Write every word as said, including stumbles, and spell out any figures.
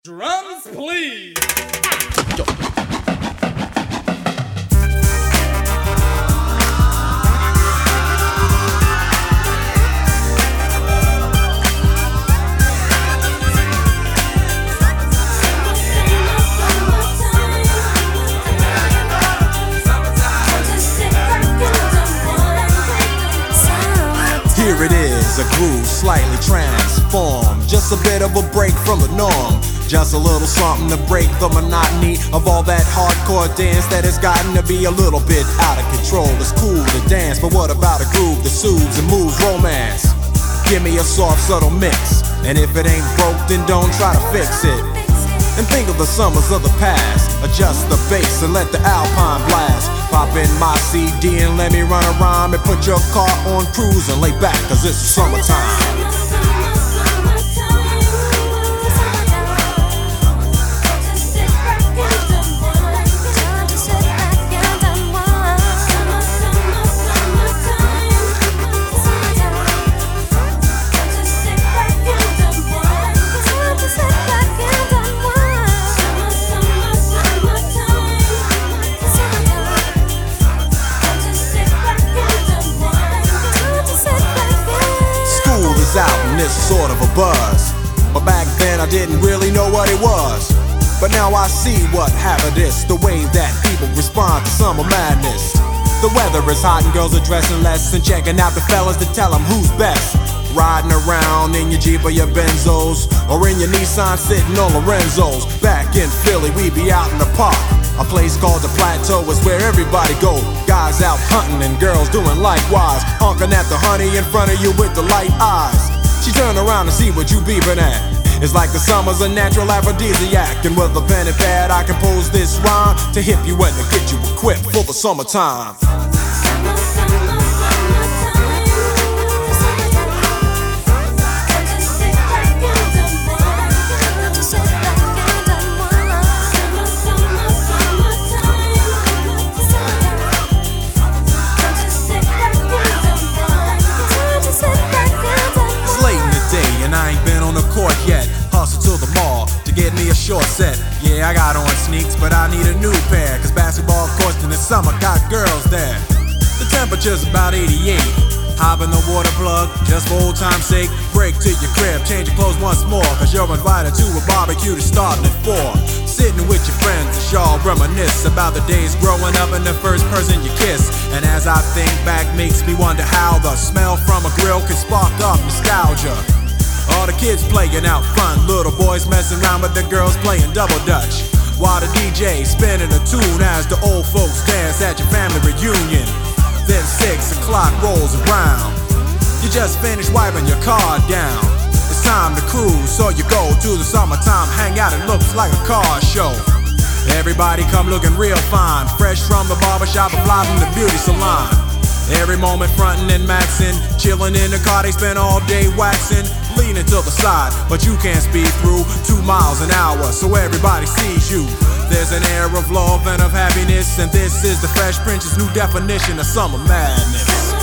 Drums, please. Here it is, a groove slightly transformed. Just a bit of a break from the norm. Just a little something to break the monotony of all that hardcore dance that has gotten to be a little bit out of control. It's cool to dance, but what about a groove that soothes and moves romance? Give me a soft, subtle mix, and if it ain't broke, then don't try to fix it. And think of the summers of the past. Adjust the bass and let the Alpine blast. Pop in my C D and let me run a rhyme and put your car on cruise and lay back, cause it's summertime. Out and it's sort of a buzz, but back then I didn't really know what it was. But now I see what happened is the way that people respond to summer madness. The weather is hot and girls are dressing less and checking out the fellas to tell them who's best. Riding around in your Jeep or your Benzos, or in your Nissan sitting on Lorenzo's. Back in Philly we be out in the park. A place called the Plateau is where everybody go. Guys out hunting and girls doing likewise, honking at the honey in front of you with the light eyes. She turn around and see what you beeping at. It's like the summer's a natural aphrodisiac, and with a pen and pad I compose this rhyme to hip you and to get you equipped for the summertime. I ain't been on the court yet. Hustle to the mall to get me a short set. Yeah, I got on sneaks, but I need a new pair, cause basketball courts in the summer got girls there. The temperature's about eighty-eight. Hop in the water plug, just for old time's sake. Break to your crib, change your clothes once more, cause you're invited to a barbecue that's starting at four. Sitting with your friends as y'all reminisce about the days growing up and the first person you kiss. And as I think back, makes me wonder how the smell from a grill can spark up nostalgia. All the kids playing out front, little boys messing around with the girls playing double dutch, while the D J spinning a tune as the old folks dance at your family reunion. Then six o'clock rolls around, you just finished wiping your car down. It's time to cruise, so you go to the summertime hangout. It looks like a car show. Everybody come looking real fine, fresh from the barbershop or fly from the beauty salon. Every moment frontin' and maxin', chillin' in the car, they spend all day waxin', leaning to the side, but you can't speed through two miles an hour, so everybody sees you. There's an air of love and of happiness, and this is the Fresh Prince's new definition of summer madness.